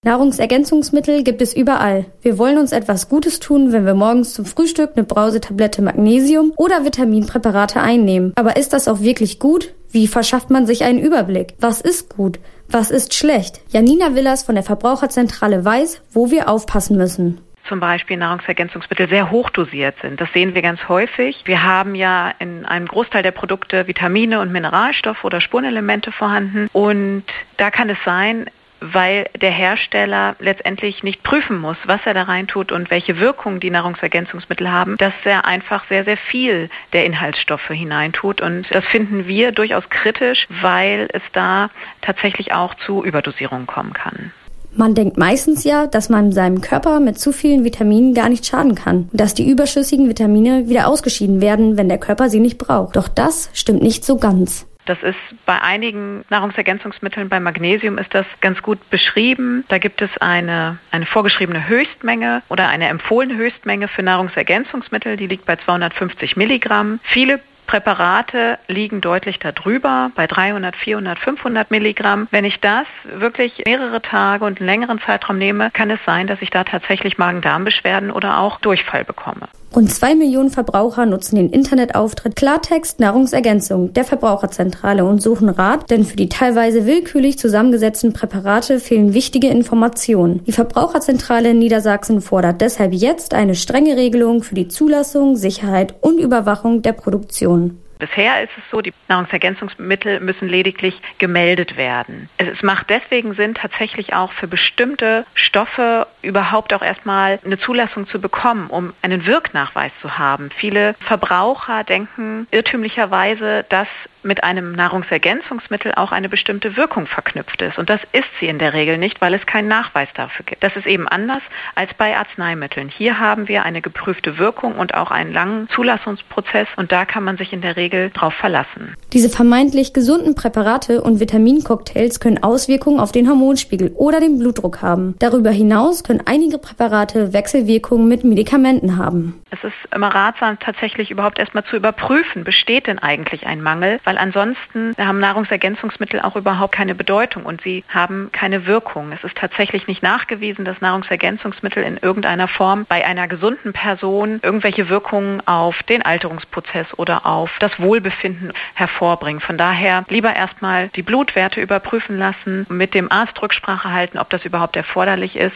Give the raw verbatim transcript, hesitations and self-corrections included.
Nahrungsergänzungsmittel gibt es überall. Wir wollen uns etwas Gutes tun, wenn wir morgens zum Frühstück eine Brausetablette Magnesium oder Vitaminpräparate einnehmen. Aber ist das auch wirklich gut? Wie verschafft man sich einen Überblick? Was ist gut? Was ist schlecht? Janina Willers von der Verbraucherzentrale weiß, wo wir aufpassen müssen. Zum Beispiel Nahrungsergänzungsmittel sehr hochdosiert sind. Das sehen wir ganz häufig. Wir haben ja in einem Großteil der Produkte Vitamine und Mineralstoffe oder Spurenelemente vorhanden. Und da kann es sein, weil der Hersteller letztendlich nicht prüfen muss, was er da reintut und welche Wirkung die Nahrungsergänzungsmittel haben, dass er einfach sehr, sehr viel der Inhaltsstoffe hineintut. Und das finden wir durchaus kritisch, weil es da tatsächlich auch zu Überdosierungen kommen kann. Man denkt meistens ja, dass man seinem Körper mit zu vielen Vitaminen gar nicht schaden kann und dass die überschüssigen Vitamine wieder ausgeschieden werden, wenn der Körper sie nicht braucht. Doch das stimmt nicht so ganz. Das ist bei einigen Nahrungsergänzungsmitteln, bei Magnesium ist das ganz gut beschrieben. Da gibt es eine, eine vorgeschriebene Höchstmenge oder eine empfohlene Höchstmenge für Nahrungsergänzungsmittel, die liegt bei zweihundertfünfzig Milligramm. Viele Präparate liegen deutlich darüber, bei dreihundert, vierhundert, fünfhundert Milligramm. Wenn ich das wirklich mehrere Tage und einen längeren Zeitraum nehme, kann es sein, dass ich da tatsächlich Magen-Darm-Beschwerden oder auch Durchfall bekomme. Rund zwei Millionen Verbraucher nutzen den Internetauftritt Klartext Nahrungsergänzung der Verbraucherzentrale und suchen Rat, denn für die teilweise willkürlich zusammengesetzten Präparate fehlen wichtige Informationen. Die Verbraucherzentrale in Niedersachsen fordert deshalb jetzt eine strenge Regelung für die Zulassung, Sicherheit und Überwachung der Produktion. Bisher ist es so, die Nahrungsergänzungsmittel müssen lediglich gemeldet werden. Es macht deswegen Sinn, tatsächlich auch für bestimmte Stoffe überhaupt auch erstmal eine Zulassung zu bekommen, um einen Wirknachweis zu haben. Viele Verbraucher denken irrtümlicherweise, dass mit einem Nahrungsergänzungsmittel auch eine bestimmte Wirkung verknüpft ist. Und das ist sie in der Regel nicht, weil es keinen Nachweis dafür gibt. Das ist eben anders als bei Arzneimitteln. Hier haben wir eine geprüfte Wirkung und auch einen langen Zulassungsprozess und da kann man sich in der Regel drauf verlassen. Diese vermeintlich gesunden Präparate und Vitamincocktails können Auswirkungen auf den Hormonspiegel oder den Blutdruck haben. Darüber hinaus können einige Präparate Wechselwirkungen mit Medikamenten haben. Es ist immer ratsam, tatsächlich überhaupt erstmal zu überprüfen, besteht denn eigentlich ein Mangel, weil ansonsten haben Nahrungsergänzungsmittel auch überhaupt keine Bedeutung und sie haben keine Wirkung. Es ist tatsächlich nicht nachgewiesen, dass Nahrungsergänzungsmittel in irgendeiner Form bei einer gesunden Person irgendwelche Wirkungen auf den Alterungsprozess oder auf das Wohlbefinden hervorbringen. Von daher lieber erstmal die Blutwerte überprüfen lassen, mit dem Arzt Rücksprache halten, ob das überhaupt erforderlich ist